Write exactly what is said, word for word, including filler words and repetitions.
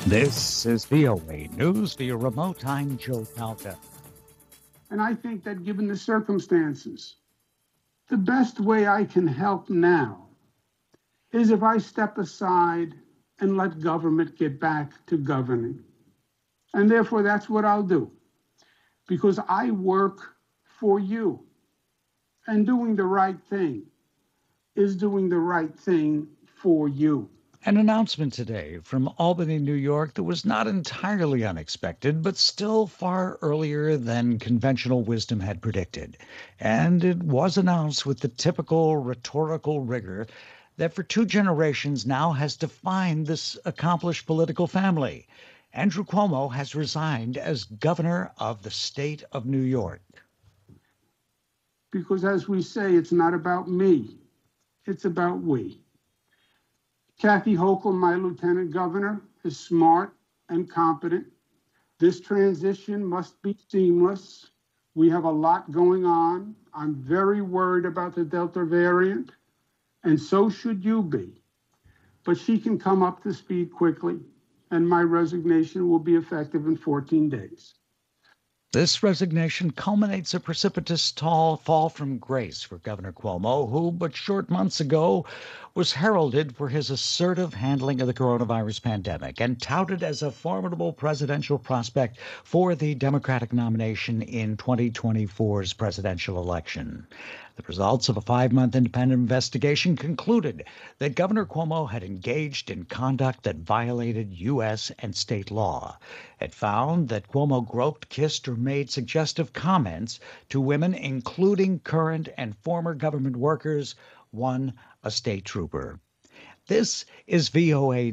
This is V O A News via remote. I'm Joe Palca. And I think that given the circumstances, the best way I can help now is if I step aside and let government get back to governing. And therefore, that's what I'll do, because I work for you. And doing the right thing is doing the right thing for you. An announcement today from Albany, New York that was not entirely unexpected, but still far earlier than conventional wisdom had predicted. And it was announced with the typical rhetorical rigor that for two generations now has defined this accomplished political family. Andrew Cuomo has resigned as governor of the state of New York. Because as we say, it's not about me, it's about we. Kathy Hochul, my lieutenant governor, is smart and competent. This transition must be seamless. We have a lot going on. I'm very worried about the Delta variant, and so should you be. But she can come up to speed quickly, and my resignation will be effective in fourteen days. This resignation culminates a precipitous tall fall from grace for Governor Cuomo, who but short months ago was heralded for his assertive handling of the coronavirus pandemic and touted as a formidable presidential prospect for the Democratic nomination in twenty twenty-four's presidential election. The results of a five-month independent investigation concluded that Governor Cuomo had engaged in conduct that violated U S and state law. It found that Cuomo groped, kissed, or made suggestive comments to women, including current and former government workers, one a state trooper. This is V O A